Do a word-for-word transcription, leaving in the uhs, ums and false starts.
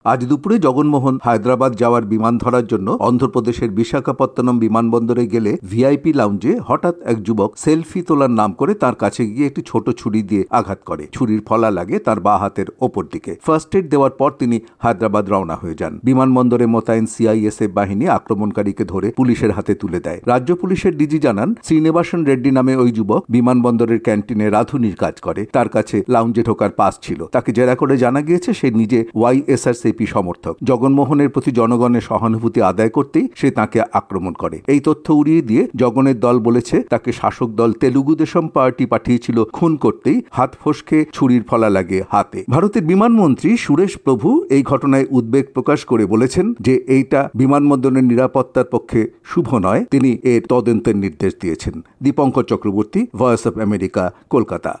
আজ দুপুরে জগনমোহন হায়দ্রাবাদ যাওয়ার বিমান ধরার জন্য অন্ধ্রপ্রদেশের বিশাখাপত্তনম বিমানবন্দরে গেলে ভিআইপি লাউঞ্জে হঠাৎ এক যুবক সেলফি তোলার নাম করে তার কাছে গিয়ে একটি ছোট ছুরি দিয়ে আঘাত করে। ছুরির ফলা লাগে তার বাঁ হাতের ওপর দিকে। ফার্স্ট এড দেওয়ার পর তিনি হায়দ্রাবাদ রওনা হয়ে যান। বিমানবন্দরে মোতায়েন সিআইএসএফ বাহিনী আক্রমণকারীকে ধরে পুলিশের হাতে তুলে দেয়। রাজ্য পুলিশের ডিজি জানান, শ্রীনিবাসন রেড্ডি নামে ওই যুবক বিমানবন্দরের ক্যান্টিনে রাঁধুনির কাজ করে। তার কাছে লাউঞ্জে ঢোকার পাস ছিল। তাকে জেরা করে জানা গিয়েছে সে নিজে ওয়াইএসআর সমর্থক। জগনমোহনের প্রতি জনগণের সহানুভূতি আদায় করতেই সে তাকে আক্রমণ করে। এই তথ্য উড়িয়ে দিয়ে জগনের দল বলেছে তাকে শাসক দল তেলুগু দেশম পার্টি পাঠিয়েছিল খুন করতেই হাত ফসকে ছুরির ফলা লাগে হাতে। ভারতের বিমানমন্ত্রী সুরেশ প্রভু এই ঘটনায় উদ্বেগ প্রকাশ করে বলেছেন যে এইটা বিমানবন্দরের নিরাপত্তার পক্ষে শুভ নয়। তিনি এর তদন্তের নির্দেশ দিয়েছেন। Dipankar Chakraborty, voice of America, Kolkata.